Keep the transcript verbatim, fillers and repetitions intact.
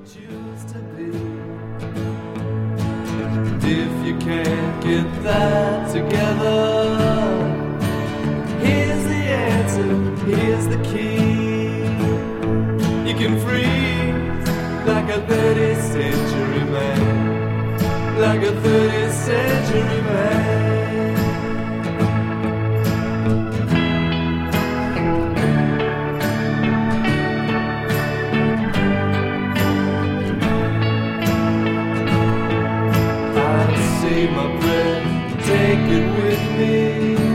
choose to be. And if you can't get that together, here's the answer, here's the key. You can freeze like a thirtieth century man, like a thirtieth century man. Save my breath, take it with me.